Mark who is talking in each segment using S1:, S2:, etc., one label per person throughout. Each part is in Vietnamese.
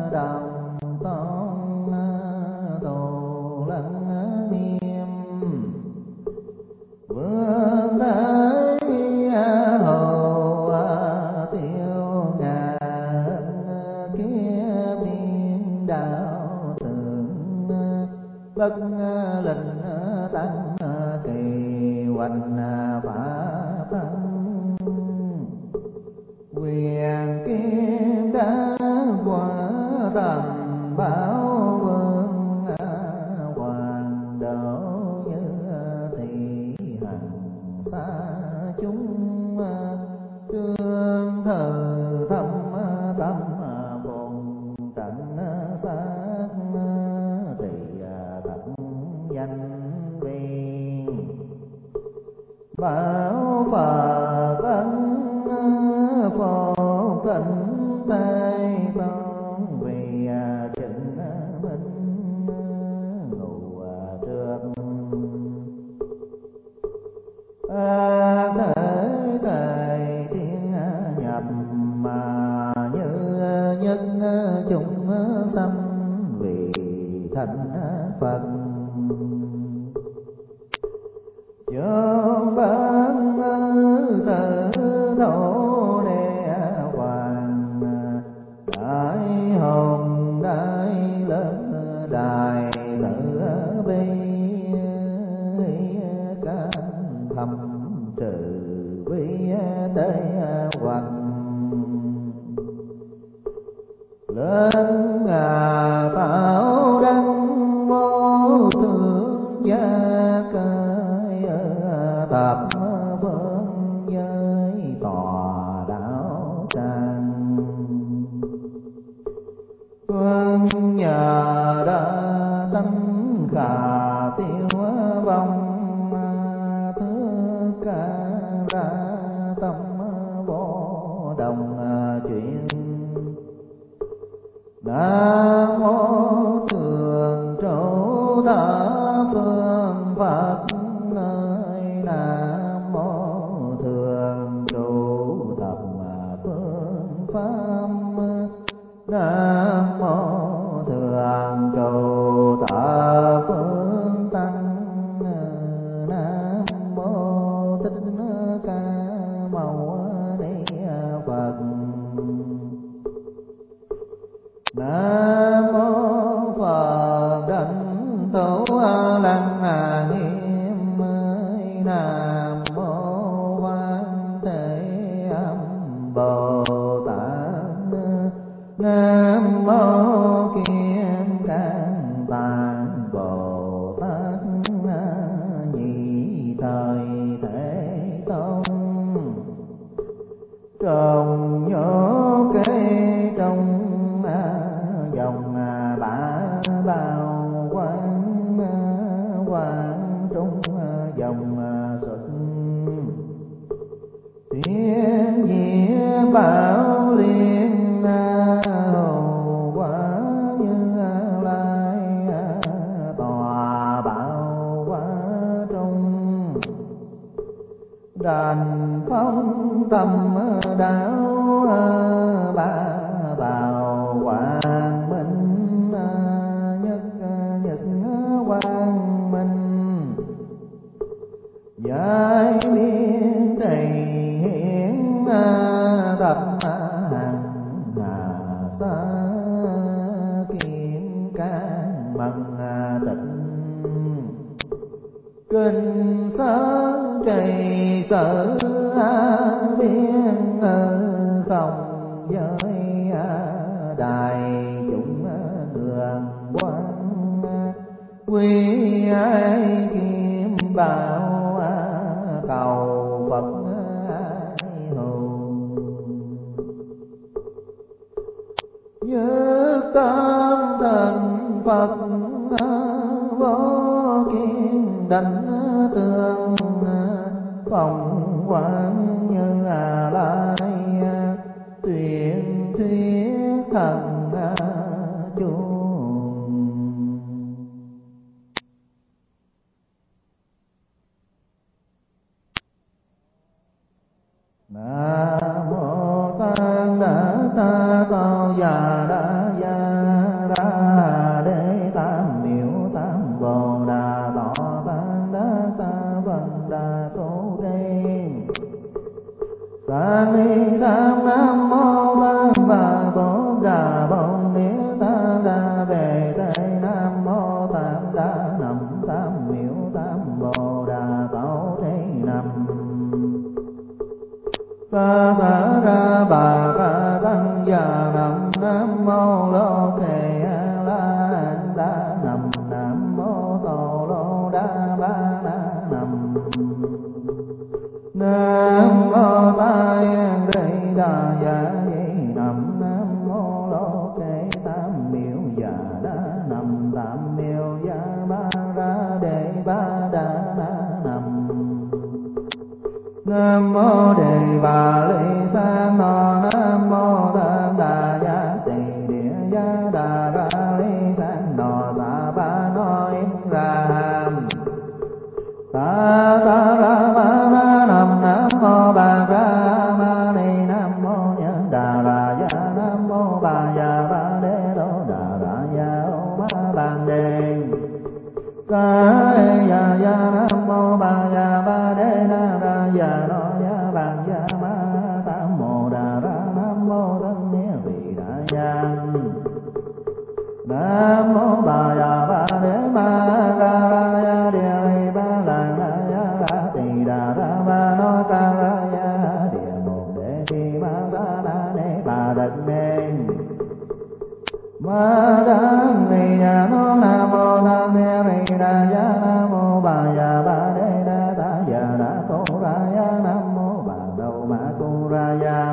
S1: đồng tôn tù lăng nghiêm vương thái hồ tiêu ngà kia biên đạo tượng bất linh tăng kỳ hoành pháp thân quyền kim đã quả tầm bảo vương hoàng độ như thị hằng xa chúng tương thờ thâm tâm bồn trận sát tỳ thật danh viên bảo Phật ân phổ thịnh Tây Tôn vì trịnh minh ngụ trước thể thầy thiên nhập mà như nhất chúng sanh vì thành Phật chốn bán tự thổ đề hoàng đại hồn đại lớn đại tự bi can thầm trừ vi tế hoàng lên ngà tạo đăng vô thượng gia cơi tập phương giới tòa đạo tràng quân nhà đã tâm khả tiêu vong thước ca ra tâm vô đồng chuyện nam mô thường trụ thọ phương Phật ơi nam mô thường trụ thập phương pháp nam mô thường trụ thập phương tăng nam mô thích ca mâu ni Phật nam mô Phật đảnh thủ lăng nghiêm nam mô Quan Thế Âm Bồ Tát nam mô Kim Cang Tạng Bồ Tát nhị thời Thế Tôn trồng nhổ cây trong dòng bả bao quán quán trung dòng xuất thiên nhiên bảo liên hầu quả như lai tòa bảo quả trung đàn phong tâm đạo ba bảo quang minh nhất nhất quang minh giải biến tây hiển tập hằng hà sa kim cang bằng tịnh kinh sáng trì sở biên không giới đại chúng ngưỡng quan quy ai kim bảo cầu Phật ai hùng nhất tâm thành Phật vô kiên đảnh tương phòng quán như lai tuyên thuyết thần chuông nam mô tát đa ta cao già đa gia mô lô kề a la hán đa nằm. Nam mô tô lô đa ba na nằm. Nam mô Tây Đi Đà Dạ Di nằm. Nam mô lô kê tam miệu dạ đa nằm. Tam miệu dạ ba ra đề ba đà na nằm. Nam mô Đề Bà Ly Sa No. Nam mô Tăng Đà Dạ Tỳ Địa Dạ Đà Ra Ly San No. Sa Ba No In Ra Ham Ta Ta Ra Ma Na Nam. Nam mô Bà Ra Ma Ni. Nam mô Nhân Đà Ra Dạ. Nam mô Bà Dạ Ba Đế Đô Đà Ra Dạ Ô Ma Bàn Đề Ca Dạ Dạ. Nam mô Bà Dạ Ba Đế Na Ra Dạ No Dạ Bàn Dạ Ma Tam Mô Đà Ra. Nam mô Tân Nghĩa Vị Đà Dạ. Nam mô Bà Dạ Ba Đế Ma Ca Ra Dạ Địa Ly Ba Làng Ra Dạ Ra Tỳ Đà Ra Ba No Ca Ra Dạ Địa Mục Đế Thi Ma Sa Na Đế Bà Đật Nên Ma Đăng Ni Dạ No. Nam mô Tăng Nghĩa Vị Đà Dạ. Nam mô Bà Dạ Ba Đế Đa Ta Dạ Đa Tô Ra Dạ. Nam mô Bà Đầu Ma Cu Ra Dạ.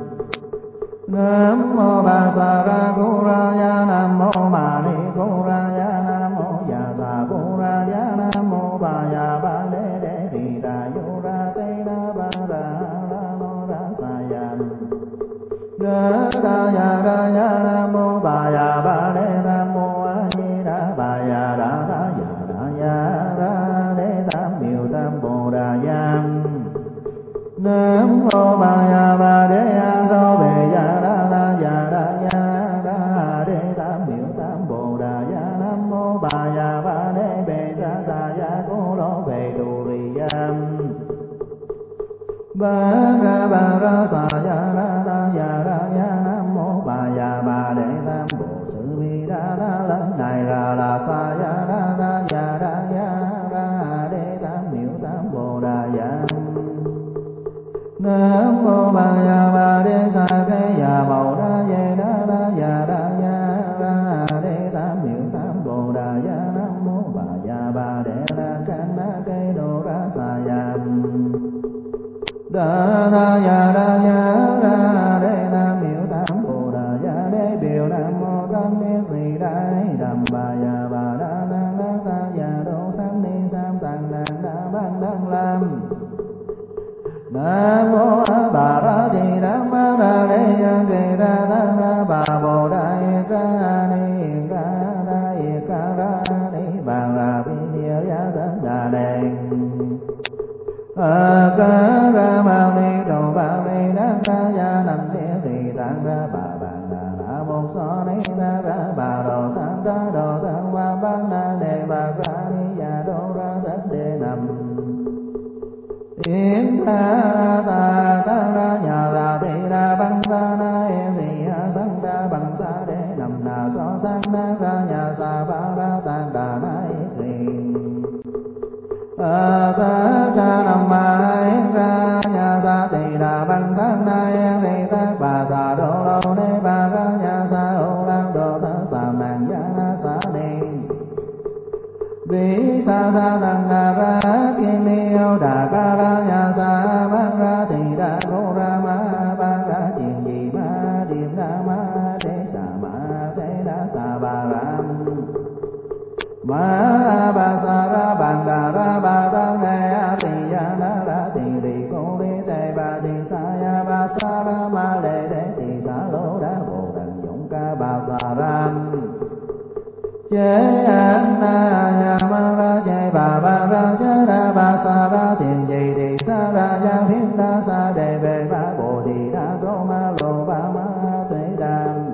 S1: Nam mô Bà Sa Ra Cu Ra Dạ. Nam mô Ma Ni Cu Ra Dạ. Nam mô Dạ Sa Cu Ra Dạ. Nam mô Bà Dạ Ba Đế Đế Thị Đà Vô Ra Tê Đa Ba Ra Ra No Ra Sa Dạ Ra Đa Dạ Ra Dạ. Nam mô Bà Dạ Ba Đế. Nam mô A Di Đà Bà Dạ Đà Đa Dạ Đà Dạ Ra Đế Tam Miệu Tam Bồ Đà Dạ. Nam mô Bà Dạ Ba Đế A Đô Bề Dạ Đa La Dạ Đa Dạ Ra Đế Tam Miệu Tam Bồ Đà Dạ. Nam mô Bà Dạ Ba Đế Bề Sa Sa Dạ Cô Lô Bề Tù Rì Dạ Ba Ra Sa Dạ Đa La Dạ Đa Dạ. Nam mô Bà Dạ Ba Đế Tam Bồ Sư Vi Đa La Lần Này Ra La Sa Dạ Đa La Dạ Đa Dạ Ra Đế Tam Miệu Tam Bồ Đà Dạ. Nam mô Bà Dạ Ba Đế Sa Khê Dạ Bầu Đa Dê Đa La Dạ Đa Dạ Ra Đế Tam Miệu Tam Bồ Đà Dạ. Nam mô Bà Dạ Ba Đế La Can Na Cây Đô Ra Sa Dạ Đa La Dạ Đa Dạ Ra Đế Tam Miệu Tam Bồ Đà Dạ. Đế Biểu Nam mô Tăng Nghĩa Vị Đại Đầm Bà Dạ Ba Đa Năng Đa Sa Dạ Đô Sam Ni Sam Tăng Năng Đa Bang Đăng Lam. Nam mô A Bà Ra Di Đà Ma Ra Đế Nhân Kỳ Ra Tăng Ra Bà Bồ Đại Ca Ni Ca Ra Ca Ra Ni Bàn Ra Vi Địa Giá Tất Đà Đề Ca Ra Ma Ni Đồ Ba Ni Đăng Ca Gia Nằm Địa Thị Tăng Ra Bà Bàn Đà Đà Một So Ni Ta Ra Bà Đồ Sam Ra Đồ Tăng Hoa Bán Na Đề Bà Ra Ni Gia Đô Ra Tất Đề Nằm Yến Ta Ta Ta Ra Nhà Ra Thị Ra Băng Ta Na Em Thị Ha Sang Ra Bằng Sa Đế Nằm Na So Sang Na Ra Nhà Sa Ba Ra Tăng Đà Na Yết Rì Sa Cha Nam Ma Yết Ra Nhà Sa Thị Ra Băng Tăng Na Em Thị Ta Bà Sa Đô Lô Đế Bà Ra Nhà Sa Ô Lan Đô Ta Phạm Nàng Gia Na Sa Ni Vì Sa Sa Tăng Na Ra Kim Ni Âu Đà Ca Ra Nhà Sa Bang Ra Thị Đà Cô Ra Ma Bang Ra Chuyện Gì Ma Điềm Đa Ma Đế Sa Ma Đế Đa Sa Ba Ram Ma Ba Sa Ra Bang Đà Ra Ba Tăng Nê A Tỳ Gia Na Ra Tỳ Rì Cô Ri Tê Ba Tỳ Sa Ya Ba Sa Ra Ma Lê Đế Tỳ Sa Lô Đá Bồ Đằng Dũng Ca Ba Sa Ram Chế An Na Ya Ma Ra Chế Bà Ba Ra Chế Đa Ba Sa Ra Thiền Dị Tỳ Sa Ra Gia Phiên Đa Sa Đề Bề Ba Bồ Tỳ Đa Tô Ma Lô Ba Ma Tuệ Đàm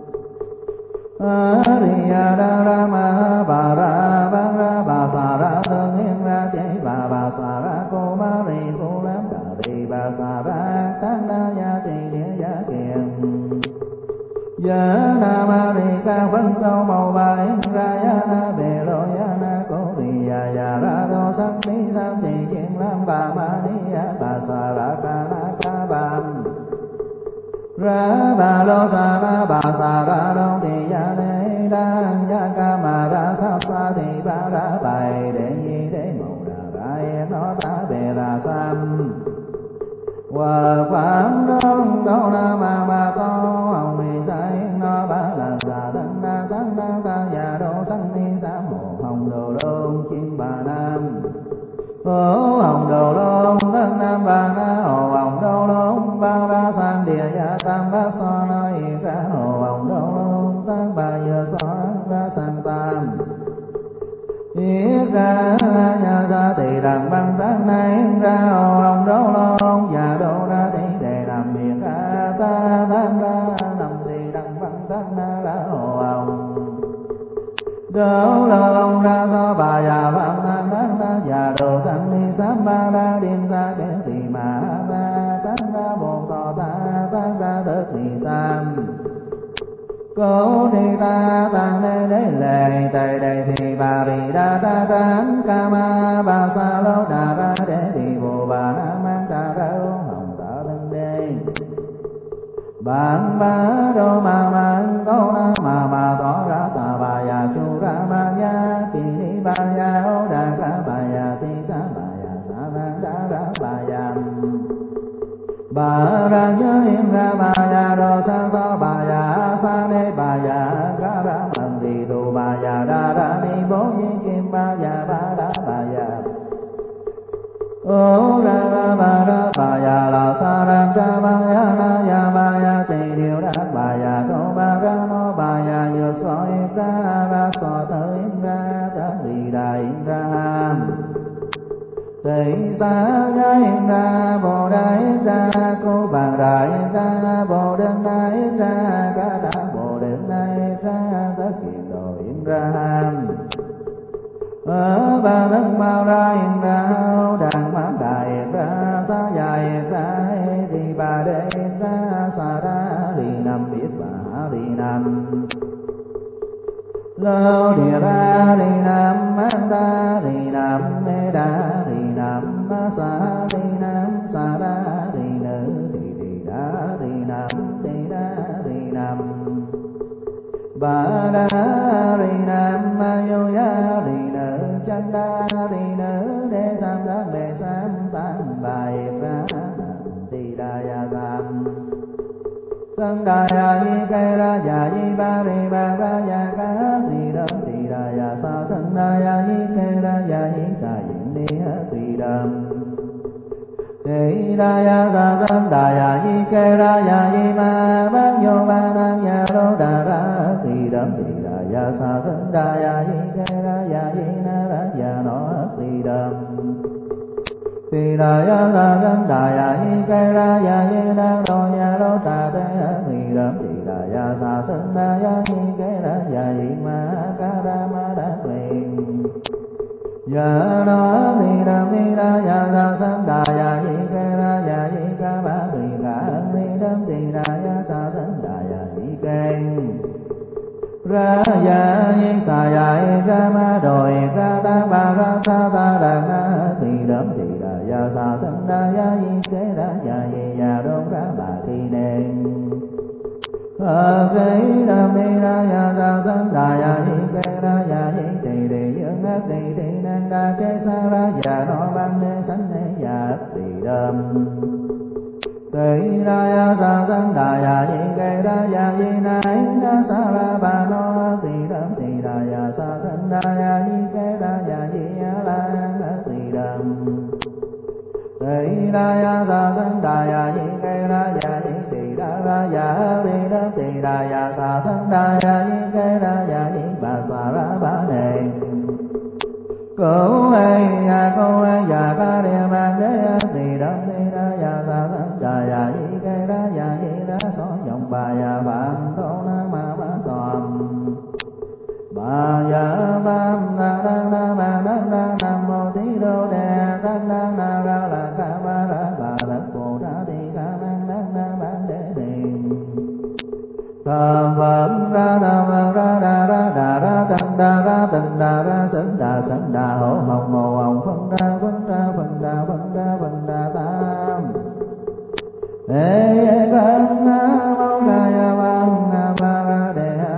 S1: A Riya Đa Ra Ma Bà Ra Ba Ra Bà Sa Ra Tương Hiên Ra Chế Bà Sa Ra Cô Ma Ri Cô Lam Đà Ri Bà Sa Ra Tăng Đa Ya Tỳ Địa Gia Kiền Gia Na Ma Ri Ca Phân Câu Màu Ba Yến Ra Ya Na Bề Lô Ya Na Cô Ri Ya Ra Đô Sắc Ni Sam Tỳ Chiên Lam Bà Ma Ni Ya Bà Sa Ra Ca Na Ca Bàm Ra Bà Lô Sa Na Bà Sa Ra ba đông thì ya ne đa ya ca ma ra sa sa thì ba ra bài để nhi để màu đà ra yên nó ta bề ra sam hòa pháp đông đâu na ma to hồng vì sa yên nó ba là sa thân na ta già đô thân ni sa hồ hồng đồ đôn chim bà nam hồ hồng đồ đôn thân nam bà na hồ hồng đồ đôn ba ra sang địa ya tam bát so nói ra hồ hồng đồ đôn tăng bà giờ so ra sang tam yết ra nhà sa tỳ đằng băng tăng nay ra hồ hồng đồ đôn và đồ ra thì để làm việc ra ta tăng ra nằm tỳ đằng băng tăng na ra hồ hồng đồ đôn ra so bà già băng tăng na và đồ tăng ni sám ba ra điên ra cái tỳ mà ra tăng ra bồ tát tăng ra thức tỳ sam cố đi ta tăng để lệ tại đây thì bà rì đa ta trán ca ma ba sa lô đà ra để đi bồ bà na mang ta ra hồng ta thân đê bạn ba đô ma mang câu na mà tỏ ra ta bà già chu ra ma ya kỳ ni bà già ô đà ca bà già ti sa bà già sa na đa ra bà già bà ra nhớ yên ra bà già đồ sa so bà già sa nê bà già ra ra mần đi tu bà già đa ra ni bố nhiên kim bà già ba ra bà già ô ra bà già là sa ra ra bà già na ya bà già tỳ điều ra bà già tô bà ra no bà già vừa so yên ra so tới yên ra ta vì đại yên ra tỳ sa gia yên ra bồ đà yên ra cô bàn đà yên ra bồ đơn đà yên ra ca đà bồ đơn đà yên ra tất kiền đồ yên ra ở ba thân mau ra yên ra đàn mã đà yên ra sa già yên ra thì bà đê yên ra sa ra đi nằm biết bà đi nằm lô địa ra đi nam mang đa đi nam mê đa đi nam ma sa đi nam sa ra đi nữ đi đa đi nam đi nam ba đa đi nam ma yo ya đi nữ chân đa đi nữ đê sam đa bề sam tam bài ra đi đa ya tam sân đà ya di cây ra ya di ba ri ba ra ya ca di đâm di đà ya sa sân đà ya di cây ra ya di ca yin đi hết di đâm di đà ya sa sân đà ya di cây ra ya di ma ba yo ba na ya lô đà ra di đâm di đà ya sa sân đà ya di cây ra ya di na ra ya no di đâm tỳ đà ya sa sân đà ya di cây ra ya di na đô ya đô trà te tỳ đàm tỳ đà ya sa sân đà ya di cây ra ya di ma ca ra ma đa quyền ya đô tỳ đà ya sa sân đà ya di cây ra ya di ca ba tỳ ca tỳ đàm tỳ đà ya sa sân đà ya di cây ra ya di sa ya ra ma đồi ra ta ba ra sa ta đà na tỳ đàm tỳ ya sa sân đà ya di kế ra ya di ya đô ra bà thi nê kế đam đi ra ya sa sân đà ya di kế ra ya di tỳ đề dương ác tỳ nan đa kế sa ra ya no ban nê sanh nê ya tỳ đam tỳ ra ya sa sân đà ya di kế ra ya di na in ra sa ra ba no tỳ đà ya sa sân đà ya di kế ra ya di ya la tỳ đam tỳ đà ya sa sân đà ya di cây ra ya di tỳ đà ra ya di đà tỳ đà ya sa sân đà ya di cây ra ya di bà sa ra ba đề cô ai ya ca đề mang đế tỳ đà ya sa sân đà ya di cây ra ya di đà so dòng bà ya phạm tô na ma ma toàn bà ya vam na đăng na ma đăng đăng nam mô tí đô đề tăng đăng na ra là ca ma ra bà đất bồ ra thì ca năng đăng na ban đế thiền thờ phật ra đà ra tăng đà ra tịnh đà ra sân đà hộ hồng phân đà tam ê văn mâu đà ya văn ba ra đề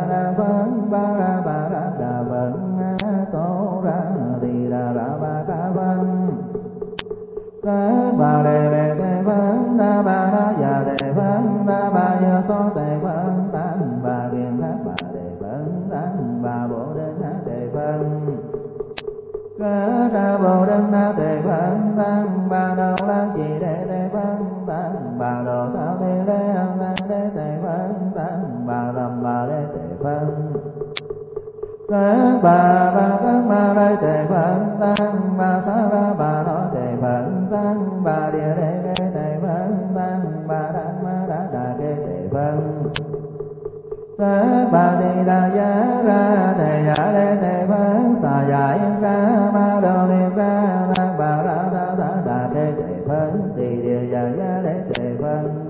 S1: tỳ đà ra ba ca phân các bà đề về tề phân ta bà ra già tề phân ta bà giờ so tề phân tăng bà kiền các bà đề phân tăng bà bồ đề na tề phân các ra bồ đề na tề phân tăng bà đầu la chỉ đề tề phân tăng bà đồ sao tề lê tăng đế tề phân tăng bà tâm bà đế tề phân các bà đây tề phân tăng bà sa ra bà nói tề phân tăng bà địa đế tề phân tăng bà đăng ma đà kê tề phân các bà thì đà giá ra tề giả đế tề phân xà giải ra ma đồ liệt ra tăng bà ra đà kê tề phân tỳ địa giả giá đế tề phân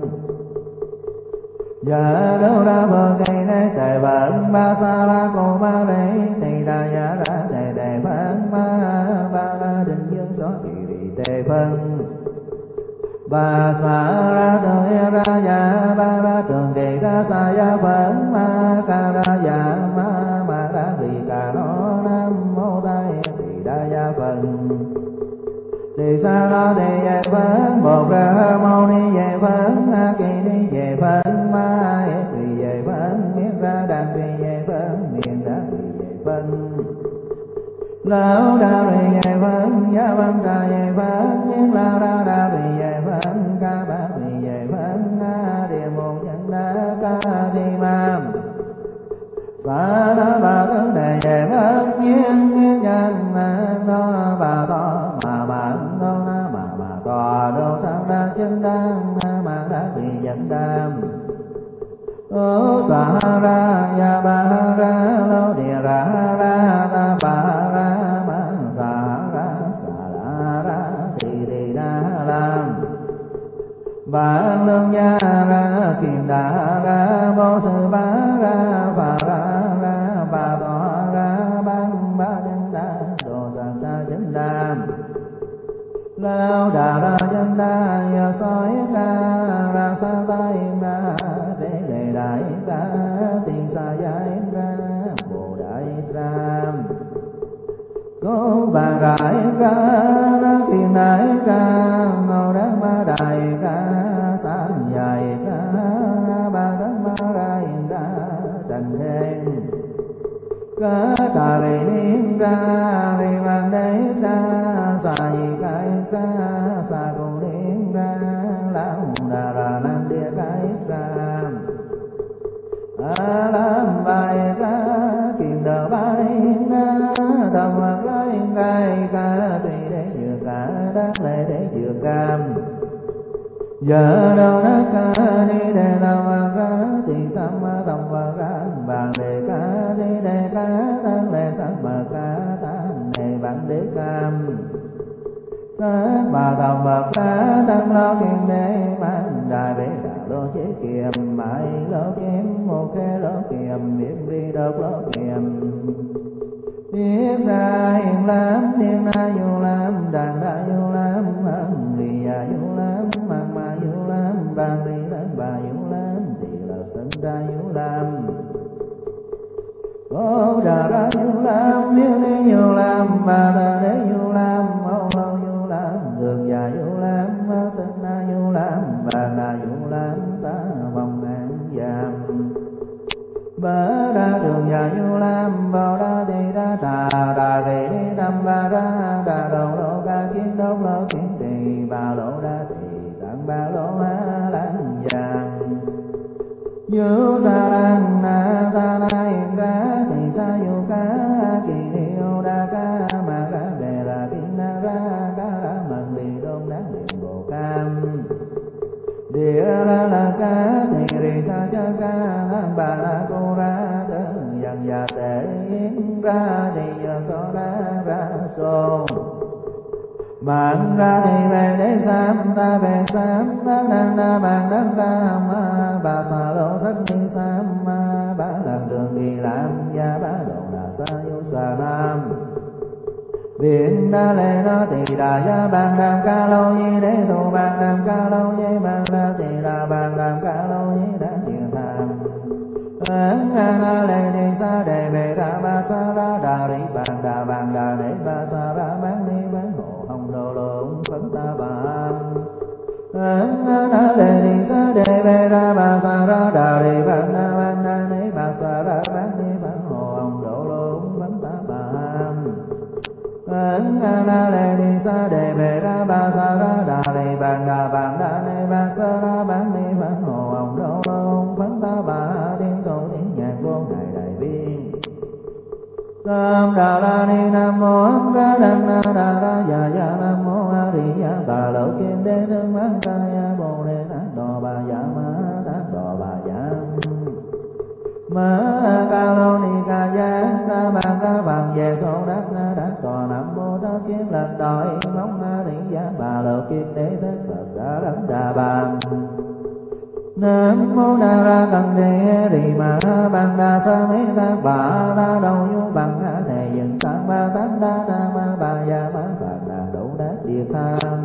S1: giờ đâu ra bờ cây này tề phân ba sa la cô ma rê tỳ đà giả ra tề phân ma ba la định dương so kỳ đi tề phân bà sa ra tề ra giả ba ra trường kỳ ra sa ya phân ma ca ra giả ma ra vì ca nó nam mô đại tỳ đà ya phân tỳ sa ra tỳ về phân một ra mâu ni về phân a kỳ ni về phân ma tỳ về phân miết ra đàn tỳ về phân miền đa tỳ về phân lão đa tỳ về phân giá văn trà về phân miết la ra đa tỳ về phân ca ba tỳ về phân a địa môn nhân đa ca thi mam sa na bà tướng đề về phân nhiên nhân nó bà to mà ngô na mà tòa đô sang đa chân đăng mà đa tỳ dẫn đam ô sa ra ya ba ra lo địa ra ta ba ra ma sa ra tỳ đa lam bà lương gia ra kiền đà ra vô sư bá ra phà ra bà tòa ra băng ba chân đa đồ sanh đa chân đam lao đà ra chân đa ya soi ra sa tay ra để đại ra tiền sa giải ra bồ đại ra cố bà đại ra kiền đại ra ngô đắc ma đại ra sáng dài ra ba đắc ma đại ra trần hên cá trà lì niên ra vì bằng đế ra xà gì cái ra xà cụ niên ra lão đà ra nam địa cái ra lam bài ra kiền đờ bài ra đồng mặt lấy gai ca tùy để vừa cả đắc lệ để vừa cam giờ đâu đắc ca đi để đồng mặt ra thì sam đồng mặt ra bàn đề ca đi để ca tăng lệ sắc mà ca tăng đề bản đế cam các bà đồng mặt ra tăng lo kiền đế mang đại bế đà lô chế kiềm mãi lô kiếm một cái lô kiềm miệng đi độc lô kiềm biết ra hiền lắm thiên na du lắm đàn đa du lắm ân lì ya du lắm mang ma du lắm bàn lì lắm bà du lắm tỳ là sanh ra du lắm cô đà ra du lắm miêu ni du lắm bà ta đế du lắm âu lâu du lắm đường già du lắm tinh na du lắm bà na du lắm ta vòng an giam bá đa đường già du lam bao đa tỳ đa đà tỳ đi tâm ba ra đà đầu lô ca kiến đốc lô kiến tỳ ba lô đa tỳ tạng ba lô ha lan vàng du ta lan na ta na yên ra tỳ sa du ca kỳ ni ô đa ca ma ra đề là kiến na ra ca ra mần lì đôn đáng điện bộ cam địa la ca tỳ rì sa cha ca tham bà la cô ra tơ dần già tệ yến ra thì giờ so ra so bạn ra thì về để sam ta về sam ta đang đa bàn đắc ra ma bà sa lô thất ni sam ma bà làm đường đi làm gia bà độ là sa yu sa nam biển đa lệ nó tỳ đà gia bàn đàm ca lô nhi để thù bàn đàm ca lô nhi bàn đa tỳ đà bàn đàm ca lô nhi đã điện tham áng a lệ ni sa đề về ra ma sa ra đà ri bà bàn đà ni ba sa ra bán ni bán hộ hồng đồ lượng phấn ta bàn na đề ni sa đề bê ra ba sa ra đà đề bàn đà ni ba sa ra bán ni bán hộ hồng đồ lượng phấn ta bàn na đề ni sa đề bê ra ba sa ra đà đề bàn đà ni ba sa ra bán ni bán hộ hồng đồ lượng phấn ta bà thiên cầu thiên nhạc vô ngài đại biên Nam Đà La Ni Nam Mô Ấn Ra Đăng Na Đà Ra Dạ Dạ Nam Mô A Di Đà Bà Lậu Kim Đế Thương Mãn Ca Ya Bồ Đề Tát Đò Bà Dạ Ma Tát Đò Bà Dạ Ma Ca Lô Ni Ca Giang Ca Bàn Ca Bàn Về Thô Đắc Na Đắc Tòa Nam Mô Tát Kiến Lần Đòi Mong A Di Đà Bà Lậu Kim Đế Thương Phật Đà Đăng Đà Bàn Nam Mô Đà Ra Cần Đề Rì Ma Bằng Đà Sa Mỹ Tát Bà Ta Đầu Nhu Bằng A Thề Dừng Tăng Ba Tát Đa Đa Ma Bà Gia Ma Phật Đà Đủ Đát Địa Tham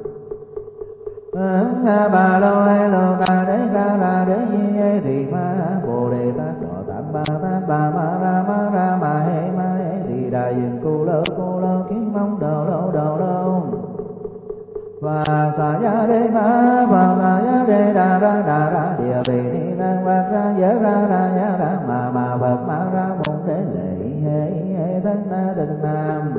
S1: Bà Lô Ê Lô Ca Đế Ca Ra Đế Di Ê Rì Ma Bồ Đề Tát Đọ Tát Bà Ma Ra Hê Rì Đà Dừng Cô Lô Kiến Mong Đồ Lô và sa ya đế ma và sa ya đế đà ra địa vị ni năng vật ra giới ra ya ra mà vật ma ra môn đế lệ hê thân na từng nam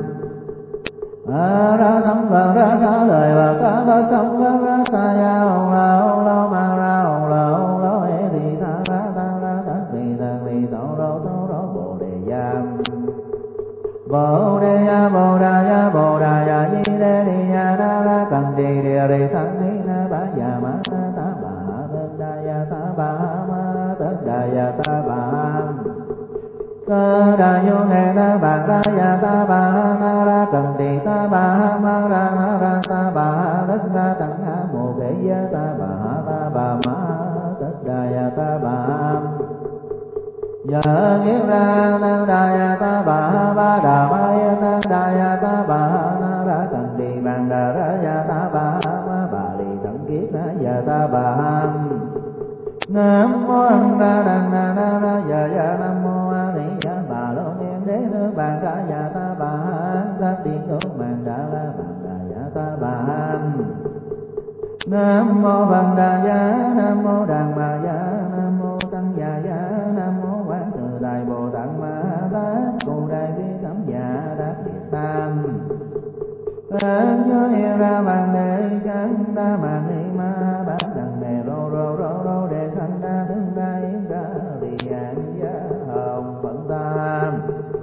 S1: ra sống vật ra sa lời vật ra sống vật ra sa ya hồng la ma ra hồng la hê rì ta ra tất vì tổ rô bồ đề giam Bồ Đà ya Di Đê Đi Ya Đa Ra Cần Đi Địa Rì Thắng Ni Na Bá Ya Ma Ta Bà Tất Đà Ya Ta Bà Ma Tất Đà Ya Ta Bà Cơ Đà Vô Hệ Ta Bà Ra Ya Ta Bà Na Ra Cần Đi Ta Bà Ma Ra Ta Bà Tất Đà Tăng Ha Mô Kể Ya Ta Bà Ma Tất Đà Ya Ta Bà Dạ nghĩa ra Tăng Đà Ya Ta Bà Đà Ma Ya Tăng Đà Ya Ta Bà Na Ra Cần Đi Bàn Đà Ra Ya Ta Bà Ma Bà Lì Tận Kiết Ra Ya Ta Bà Nam Mô Ấn Ra Đăng Na Ra Ya Nam Mô A Di Đà Bà Lô Nghiêm Đế Thư Bàn Ra Ya Ta Bà Các Tiên Đốt Bàn Đà La Bàn Đà Ya Ta Bà Nam Mô Bàn Đà Ya Nam Mô Đàn Ma Ya Nam Mô Tăng Già Ya Nam Mô Quán Từ Đại Bồ Tát Ma Tát Cụ Đại Vi Thẩm Dạ Đắc Việt Tam An Nhớ Hiền Ra Bàn Đề Chánh Đa Màn Ni Ma Bát Đằng Đề Rô Đề Thanh Đa Thương Đa Yến Ra Lì An Giá Hồng Phận Tam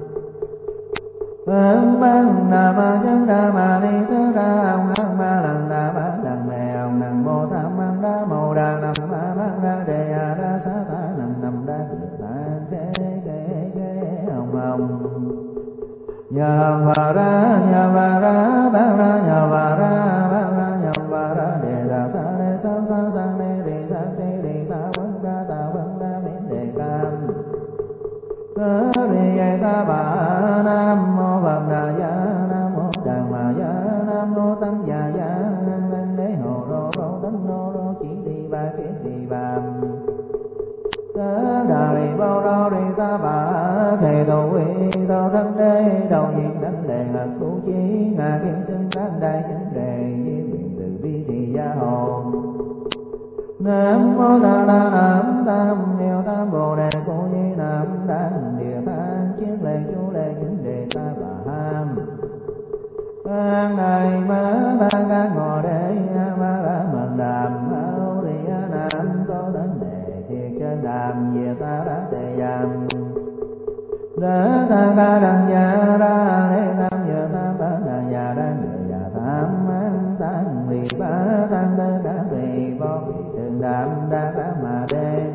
S1: An Ban Đà Ma Chánh Đa Ma Ni Tứ Ra Ông An Ma Lần Đà Bát Đằng Đề Ông Năng Mô Tham An Đa Mô Đà Nam Ma Bát Đa Đề A Đa Xá Ta Năng Nam Đa Việt Tạng Kế Ông Nhờ và ra bát ra nhờ và ra bát ra nhờ và ra đề ra ta đề sa sang đề đề sa vấn ra miễn đề cam sa ri ye ta bà nam mô Phật Đà Ya nam mô Đàn Ma Ya nam mô Tăng Già Ya năng đế hồ rô tánh rô chỉ đi ba kiết đi ba Đà Rì Bao Đô Rì Ta Bà Thề Đồ Quy Tô Thân Đế Đầu Nhiên Đánh Lệ Ngật Cứu Chí Ngà Kim Xưng Tán Đại Chánh Đề Diêm Nguyện Từ Bi Trì Gia Hồ Nam Mô Ta La Nam Tam Điều Tam Bồ Đề Cô Di Nam Đan Địa Tạng Chiết Lệ Chú Lệ Chánh Đề Ta Bà Ham An Đại Ma Ban Các Ngọ Đế Ma Ra Mần Đàm Âu Rì Nam Tô Tánh Đề Thiệt Trên Đàm Về Ta Đá Tề Giam Đá Ta Ca Đăng Gia Ra Đế Tam Giờ Tam Bát Đà Già Đăng Đề Già Tam An Tăng Vì Bá Tăng Tư Các Vì Vô Vì Trường Đàm Đa Các Mà Đế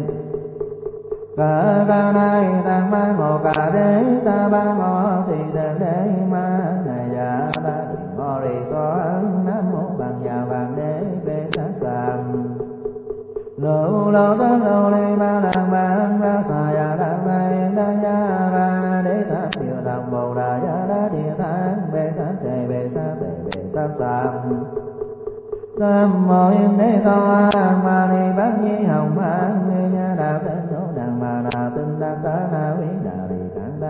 S1: Ca Nai Tăng Ma Ngộ Ca Đế Ta Ba Ngọ Thị Thượng Đế Ma Này Già Ba Rì Ngọ Rì Có Nam Mô Bằng Già Vàng Đế Bê Sát Sàm Lô Tát Lô Lê Ba Làng Bàn Ra Xà Ya Đăng Này Đa Ya Ra Đế Tát Điều Đàm Bồ Đà Ya Đá Địa Tạng Bê Sát Tề Bê Sát Sàm Tam Mô Yên Đế Tho An Ma Ni Bát Nhi Hồng An Ni Nha Đà Tên Đô Đàn Ma Đà Tinh Đà Tá Na Quý Đà Rì Cản Đà Nhi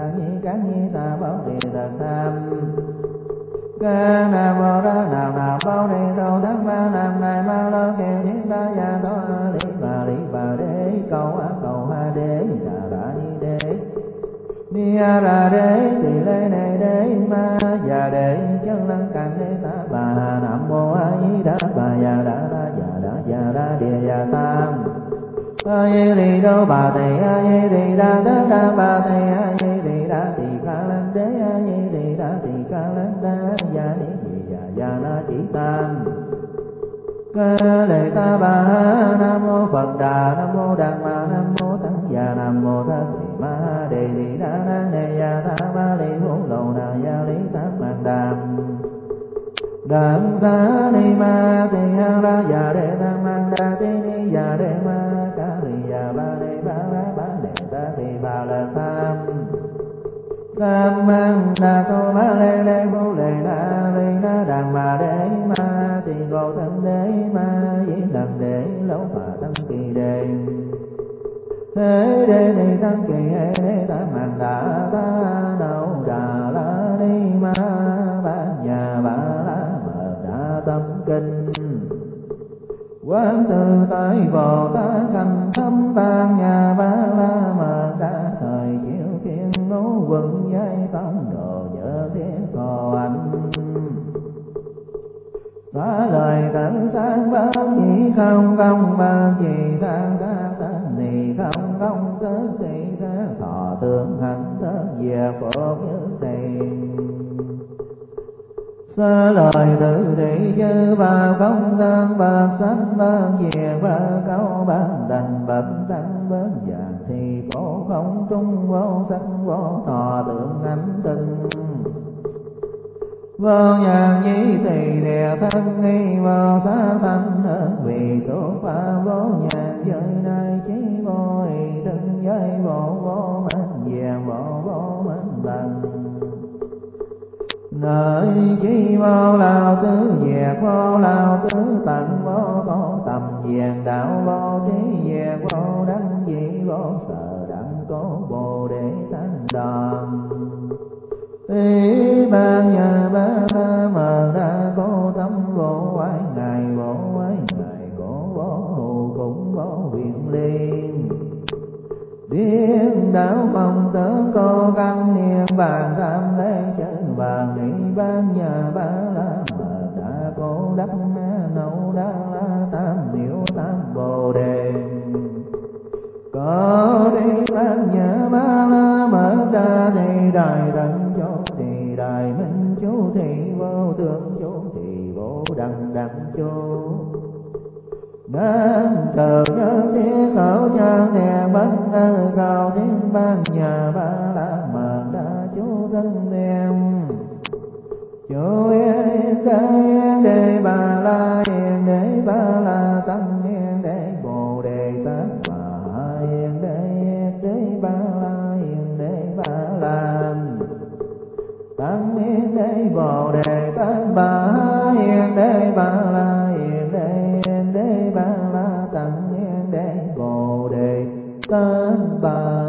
S1: các nhi ta bảo trì thật tham. Ca nam mô ra nam nam bảo trì thâu thắng ma nam này ma lo kêu thiên ta gia to lý bà đế cầu á cầu ha đế ra ni đế ni ra đế tỳ lê này đế ma già đế chân lăng càn đế ta bà nam mô a di đà bà già đà địa già tam a di đì đô bà tỳ a di đì đà tất đa bà tỳ a di đì đà tỳ ca lăng đế a di đì đà tỳ ca lăng đa gia ni di già na chỉ tam ca lệ ta bà nam mô Phật Đà nam mô Đặng Ma nam mô Tăng Già nam mô Thất Thị Ma đề thị đa năng đề gia tha ma li hữu lầu na gia lý tam mạng đàm đàm sa ni ma tỳ ha ra già đề tam mạng đa tỳ ni già đề ma ca li già ba đề ba đề ta tỳ bà la tam tam mang đa tô ma lê lê vô lê na đàn ma đế ma tỳ ngộ thân đế ma dĩ đầm đế lâu phà tăng kỳ đề thế đế ni tăng kỳ hệ đế ta mang đà ta nâu đà la ni ma ba nhà ba la mờ đa tâm kinh quán tự tại Bồ Tát thành thâm ban nhà ba la mờ đa thời chiếu thiên ngũ quần giai tông đồ nhớ thiết phò ảnh xá lời tận sáng bát nhị không công ban trì sang các tánh nì không công tứ thị sáng thọ tượng hạnh tất diệt phổ như tiền xá lời tự thị chư bà công tăng bạc sanh ban diệt ba câu ban đành bậc tăng bớt vàng thì phổ không trung vô sắc vô thọ tượng ánh tinh vô nhàn nhĩ tỳ địa thân nghi vô xá thanh ơn vì số pha vô nhàn giới nay chí vô ý từng giới vô minh vàng vô minh lần nơi chí vô lao tứ diệt vô lao tứ tận vô có tầm vàng đạo vô trí diệt vô đăng dị vô sợ đặng cố bồ đề tánh đòn ý ban nhà ba la mờ đa cố tâm vô ái ngài cố vô hù cũng vô viện liên biến đạo phong tướng cô căn niên bàn tham lễ chân vàng nghị ban nhà ba la mờ đa cố đắc nâu đa la tam miểu tam bồ đề có đi ban nhà ba la mờ đa thì đại tận chỗ thì đại minh chú thì vô tướng chú thì vô đăng chú nam trời nhân thiết khẩu nhân thèn bất cầu thiên ban nhà ba la mờ đa chú thân niệm chú yên đế ba la yên đế ba la tăng yên đế bồ đề tát bà yên đế ba la yên đế ba la tăng yên đế bồ đề tát bà yên đế ba la yên đế ba la tăng yên đế bồ đề tát bà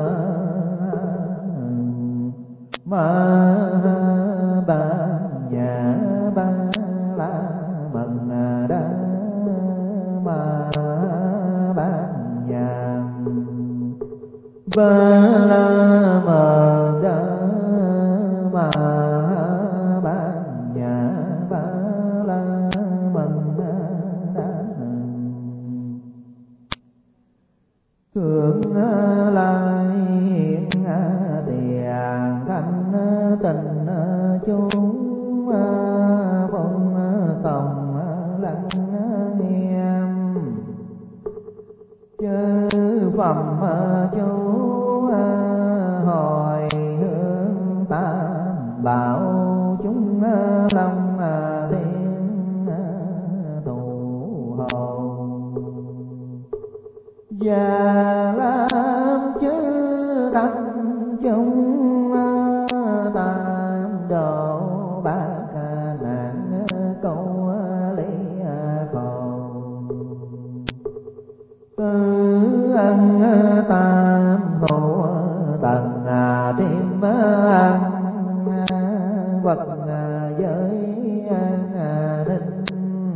S1: ma ba nhà ba la mần đa ma ba nhà ba la mờ đa ma ba nhà ba la mần đa thượng lai hiện tiền thanh tình chúng phong tòng lăng nghiêm chư phẩm chú hồi hướng tam bảo chúng long thiên thủ hồn và làm chư tăng chúng tam độ ba ca nạn câu lý còn tư ân tam hộ tần tim ăn vật giới ninh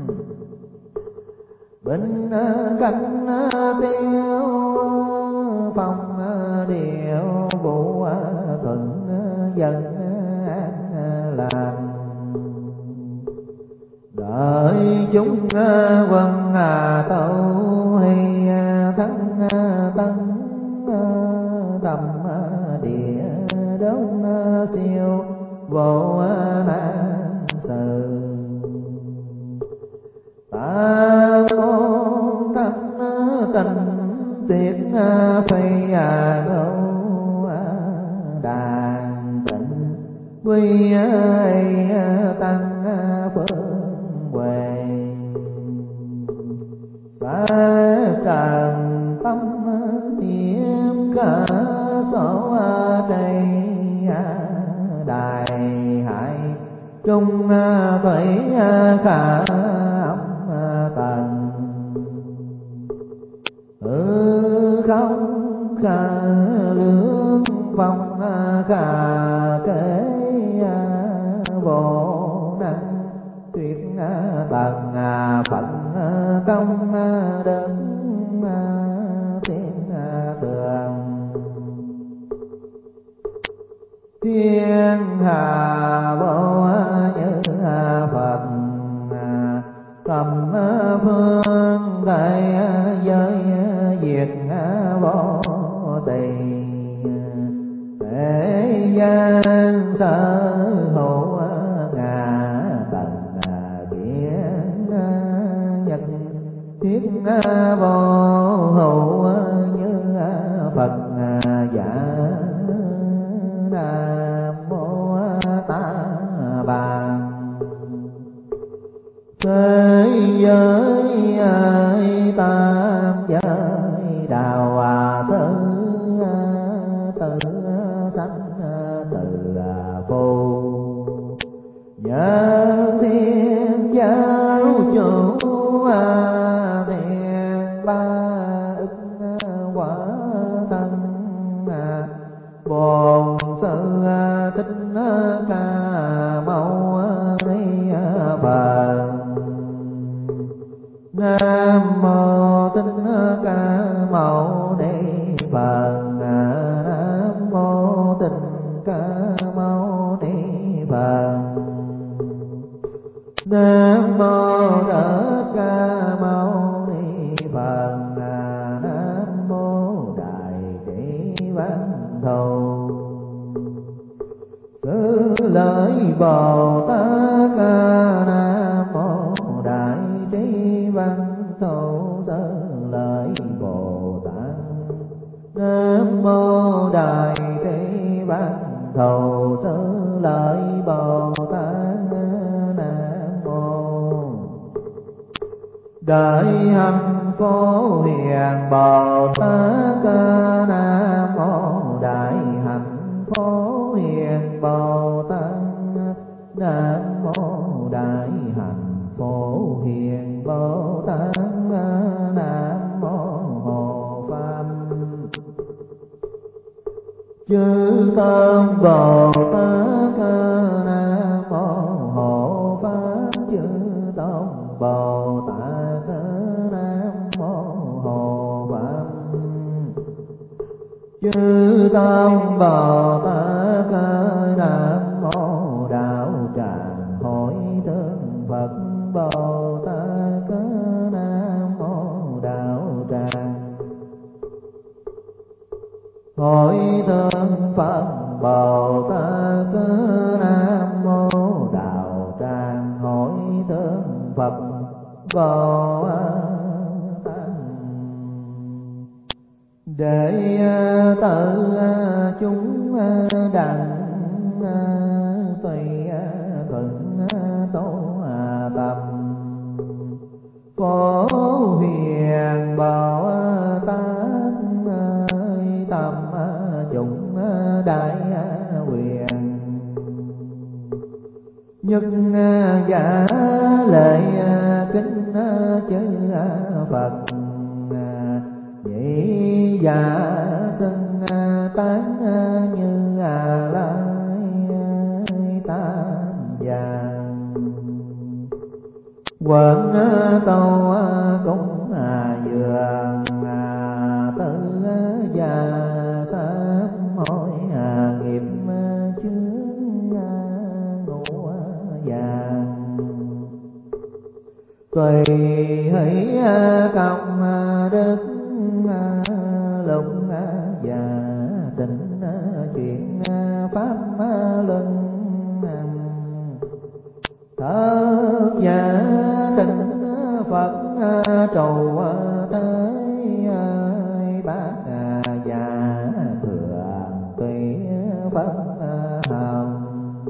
S1: bình canh tiêu phong điệu vũ thuận dân an lành đợi chúng quân tâu hay thắng tân tầm địa đốn siêu vô nan sự ta môn thanh tình tiết phi ngô đàn tịnh quy tăng phương huệ ta trần tâm hiếm cả số trầy đài hại trung thủy khả âm tần không khả lương phong khả kế vô năng tuyệt tầng phận công đơn thiên tường thiên hà vô như Phật cầm phương đại giới diệt vô tỳ thế gian sở hữu ngã tầng kiến nhật thiết vô hữu như Phật giả Nam mô Ta Bà thế giới tam giới đạo sư tự sanh từ phù nhân thiên giáo chủ thiền ba ức quả thân bổn sư thích ca mâu ni Phật. Nam mô Thích Ca Mâu Ni Phật. Nam mô Thích Ca Mâu Ni Phật. Nam mô Thích Ca Mâu Ni Phật. Nam mô Đại Trí Văn Thù Sư Lợi Bồ Tát. Nam mô Đại Trí Văn Thù Sư Lợi Bồ Tát. Nam mô Đại Trí Văn Thù Sư Lợi Bồ Tát. Nam mô Đại Hạnh Phổ Hiền Bồ Tát. Nam mô Đại Hạnh Phổ Hiền Bồ Tát. Nam mô Đại Hạnh Phổ Hiền Bồ Tát. Nam mô Hộ Pháp Chư Tôn Bồ Tát. Nam mô Hộ Pháp Chư Tôn Bồ Tát. Nam mô Hộ Pháp Chư Tôn Bồ Tát. Nam mô Đạo Tràng Hội Thượng Phật Bồ Tát. Nam mô Đạo Tràng Hội Thượng Phật Bồ Tát. Nam mô Đạo Tràng Hội Thượng Phật Bồ Tát. Để tự chúng đặng tùy thuận tố tâm phổ hiền Bồ Tát tâm chúng đại quyền nhất giả lệ kính chư Phật nhị giả xưng tán như Quận tâu cũng vườn tư gia sám hỏi nghiệp chướng ngũ vàng. Tùy hỷ công đức lục và tình chuyện pháp luân. Thất giả tình Phật trầu thế bát giả thường tùy Phật hồng.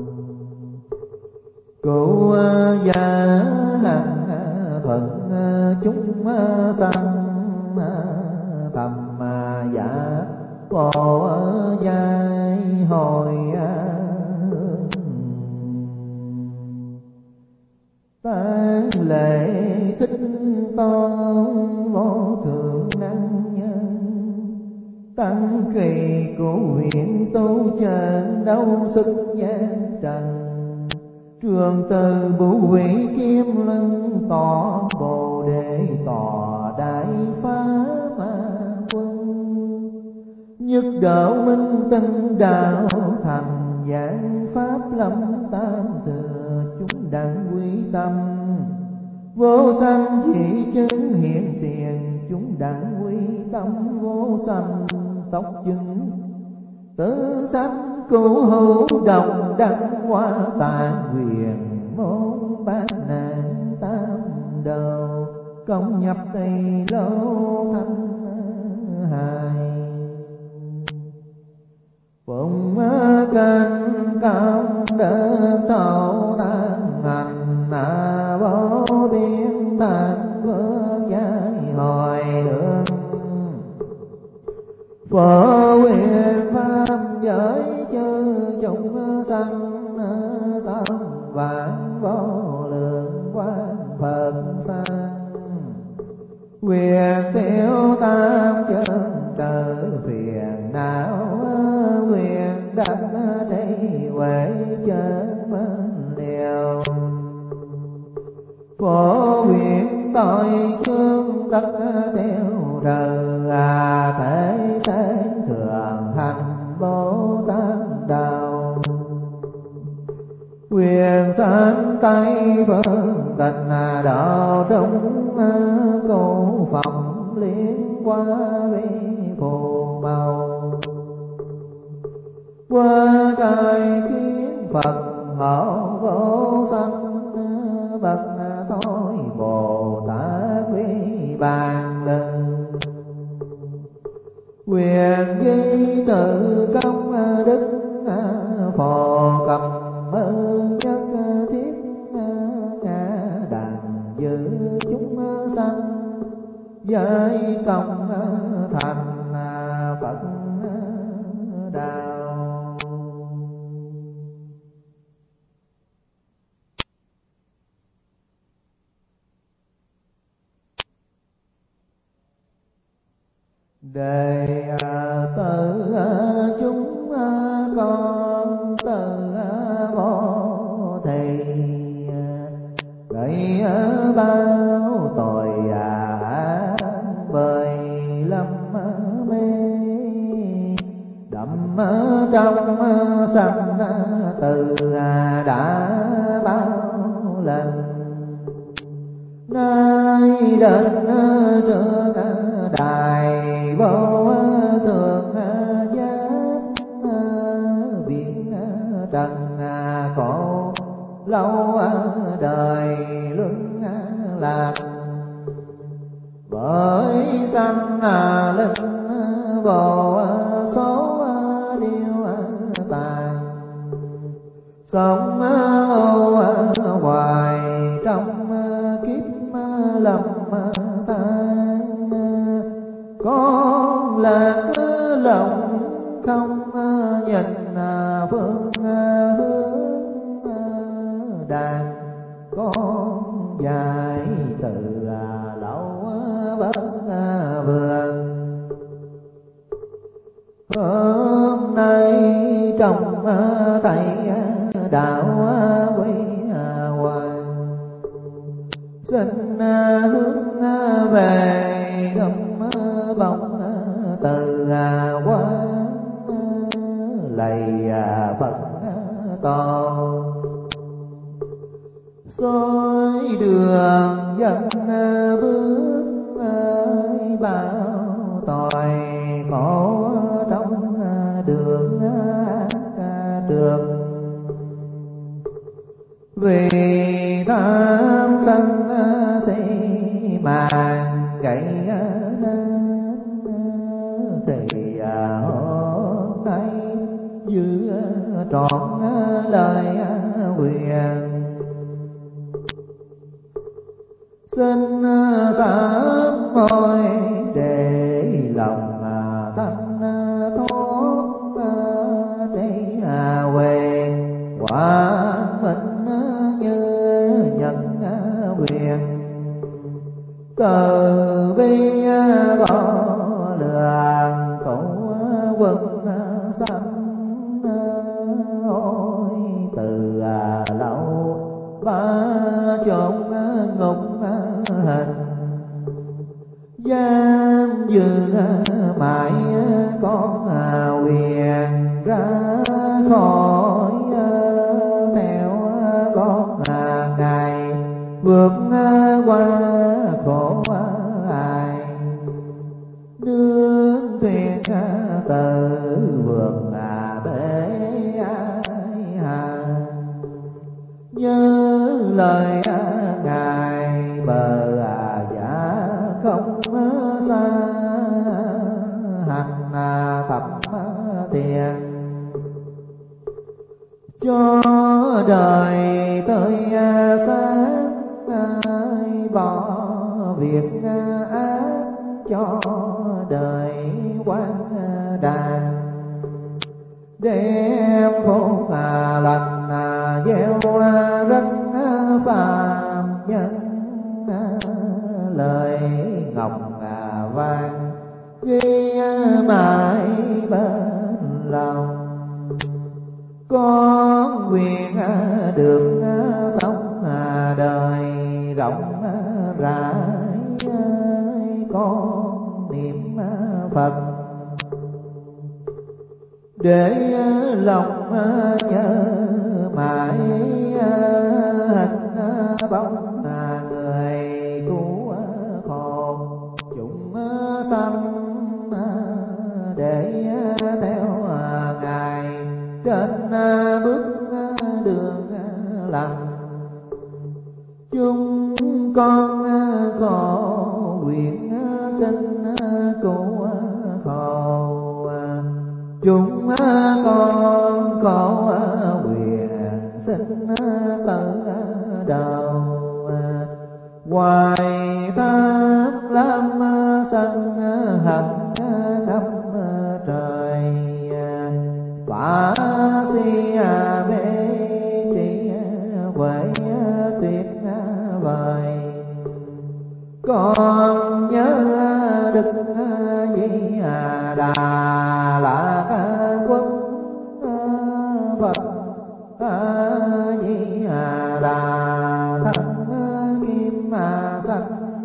S1: Cụ gia hằng thuận chúng sanh thầm giả bộ giai hồi. Tán lễ Thích Tôn vô thượng năng nhân. Tăng kỳ của huyện tu trần đâu sức gian trần. Trường từ bủ vị kim lân tỏ bồ đề tỏ đại phá ma quân. Nhất đạo minh tinh đạo thành giảng pháp lâm tam thừa chúng đặng quy tâm. Vô sanh chỉ chứng hiện tiền chúng đặng quy tâm. Vô sanh tóc chứng tứ sanh cứu hữu đồng đăng hoa tạng quyền môn bát nạn tam đầu công nhập tây lô thanh hài. Phụng canh công đơn thấu tăng hành vô biên thành vương giai hồi hương. Phổ quyền pháp giới chư chúng sanh tâm vạn vô lượng quang Phật sang. Quyền tiêu tam chân trở phiền não. Quyền đắc đây huệ chân minh liều. Phổ quyền tội chương tất tiêu trừ. Thể sáng thường hành Bồ Tát đạo. Quyền sáng tay phương tịnh đạo trong cô phòng liên qua vi phù màu. Qua cai kiến Phật hộ vô sanh. Bậc thôi Bồ Tát quý bàn lần. Quyền ghi tự công đức phổ cập nhất thiết ngã đàn giữ chúng sanh. Giới công thành Phật đạo. Đề tự chúng con từ vô thầy. Gậy bao tội bơi lâm mê. Đậm trong sanh từ đã bao lần. Nay đến trước đài vô thượng giác. Biển trần khổ lâu đời luân lạc. Bởi sanh linh vô số điều tàn. Sống hoài trong kiếp lầm than. Con lạc lòng không nhìn phương hướng đàn. Con dài từ lâu bất vườn. Hôm nay trong tay đạo quý hoàng. xin hướng về gấm bóng từ quán lạy Phật tổ, soi đường dân bước bao tội khổ trong đường trượt, vì tham sân si màng gậy nên thì hôm nay giữ trọn lời nguyện, xin sám hối để lòng thanh thoát để huệ quả minh như nhận quyền, từ bi bỏ lường khổ quân sanh, ôi từ lâu ba chốn ngục hình, giam giữ mãi con quyền ra khỏi theo con ngày vượt qua khổ ai, nương thuyền từ vượt bể ai hà, nhớ lời ngài bờ giả không xa, hành thập tiền cho đời tới sáng, bỏ việc ác cho đời quan đàn, đem phúc lành gieo rất phàm nhân, lời ngọc vàng ghi mãi bên lòng, con nguyện được sống đời rộng rãi, con niệm Phật để lòng nhớ mãi hình bóng người cứu khổ chúng sanh, để theo ngài trên bước đường lành, chúng con khổ nguyện xin cứu khổ, chúng con khổ nguyện xin tự đầu, hoài tham lam sân hận khắp trời, phá si bế trí huệ tuyệt vời, con nhớ Đức Di Đà là quân Phật Di Đà thân kim sanh,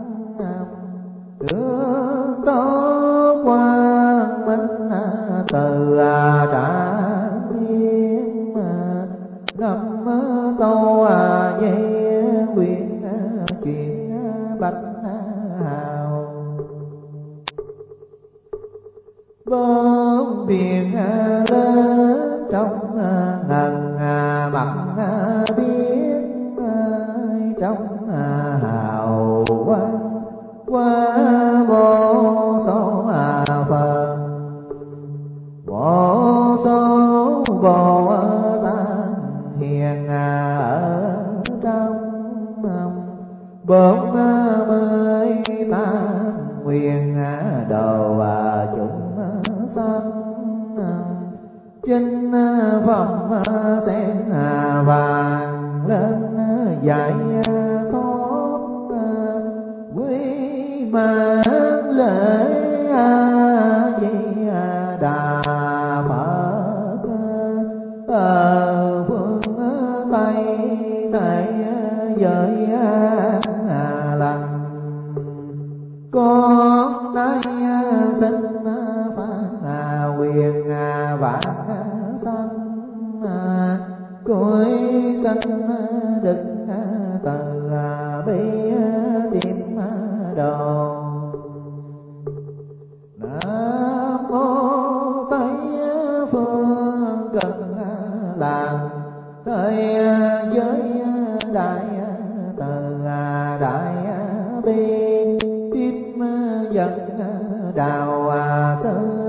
S1: tướng tốt quang minh từ trả nghiêm, năm câu dây quyền chuyện bạch hào, bốn biển lớn trong ngần mặn biết, trong hào quang qua vô số phần, vô số Bồ Tát hiền ở trong bốn mươi tám nguyện đầu chúng sanh, chính phẩm sen vàng lên giải thoát, quý mãn lễ Di Đà Phật ở phương Tây thế giới sanh đức từ bi tiếp độ. Nam mô Tây phương cực lạc thế giới đại từ đại bi tiếp dẫn đạo sư